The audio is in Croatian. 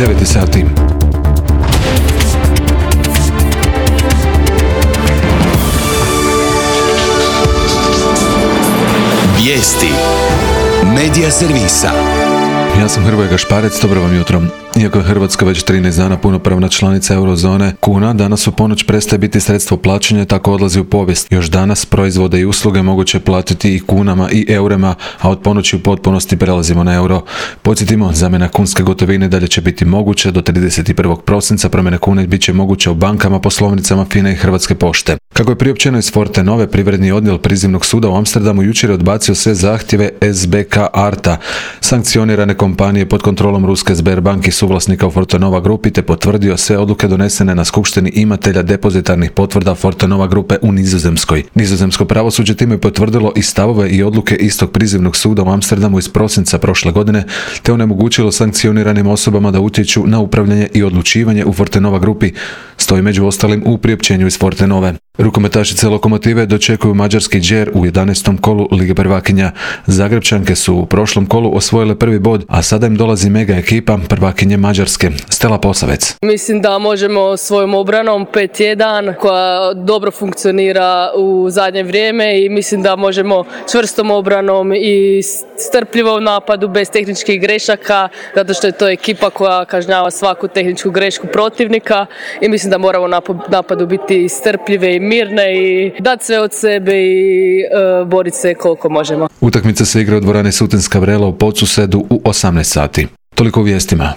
9 sati. Vijesti Medija servisa. Ja sam Hrvoje Gašparec, dobro vam jutro. Iako je Hrvatska već 13 dana punopravna članica eurozone, kuna danas u ponoć prestaje biti sredstvo plaćanja, tako odlazi u povijest. Još danas proizvode i usluge moguće platiti i kunama i eurima, a od ponoći u potpunosti prelazimo na euro. Podsjetimo, zamjena kunske gotovine dalje će biti moguće do 31. prosinca, promjena kune bit će moguće u bankama, poslovnicama FINA i Hrvatske pošte. Kako je priopćeno iz Fortenove, privredni odjel prizivnog suda u Amsterdamu jučer je odbacio sve zahtjeve SBK Arta, sankcionirane kompanije pod kontrolom ruske Sberbank i suvlasnika u Fortenova grupi, te potvrdio sve odluke donesene na skupštini imatelja depozitarnih potvrda Fortenova grupe u Nizozemskoj. Nizozemsko pravosuđe time je potvrdilo i stavove i odluke istog prizivnog suda u Amsterdamu iz prosinca prošle godine, te onemogućilo sankcioniranim osobama da utječu na upravljanje i odlučivanje u Fortenova grupi, stoji među ostalim u priopćenju iz Fortenove. Rukometašice Lokomotive dočekuju mađarski Đer u 11. kolu Lige prvakinja. Zagrebčanke su u prošlom kolu osvojile prvi bod, a sada im dolazi mega ekipa prvakinje Mađarske. Stella Posavec. Mislim da možemo svojom obranom 5-1 koja dobro funkcionira u zadnje vrijeme i mislim da možemo čvrstom obranom i strpljivom napadu bez tehničkih grešaka, zato što je to ekipa koja kažnjava svaku tehničku grešku protivnika i mislim da moramo napadu biti strpljive i mirne i dati sve od sebe i boriti se koliko možemo. Utakmica se igra u dvorani Sutinska Vrela u Podsusedu u 18 sati. Toliko u vijestima.